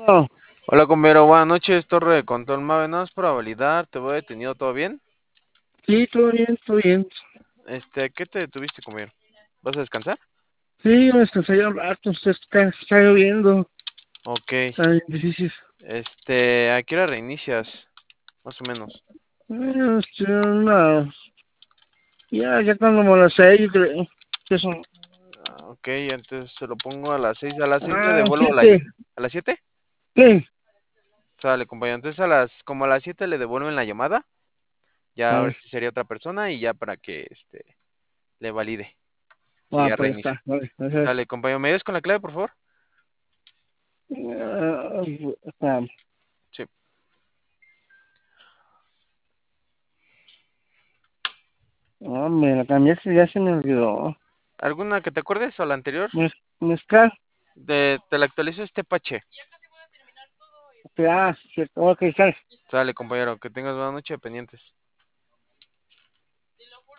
Oh, Hola, compañero, buenas noches, Torre de Control Mave, nada más para validar, ¿te voy detenido todo bien? sí, todo bien, todo bien. ¿Qué te detuviste, compañero? ¿Vas a descansar? Sí, me descansé ya un rato, está lloviendo, Ok, está bien difícil. ¿a qué hora reinicias? Más o menos. No, ya están como las 6, yo creo. ¿Qué son? Ok, entonces se lo pongo a las 6, a las 6 le Ah, devuelvo 7. ¿A las 7? Sí. Sale, compañero, entonces como a las 7 le devuelven la llamada, ya ahora Vale. sí sería otra persona y ya para que, le valide y Ah, ya pues reinicia. está, vale, gracias. Sale, compañero, ¿me ayudas con la clave, por favor? Ah, está. Sí. No, me la cambiaste, ya se me olvidó. ¿Alguna que te acuerdes o la anterior? Mezcal. Te la actualizo este pache. Ah, cierto, ok, sale. Sale, compañero, que tengas buena noche, pendientes.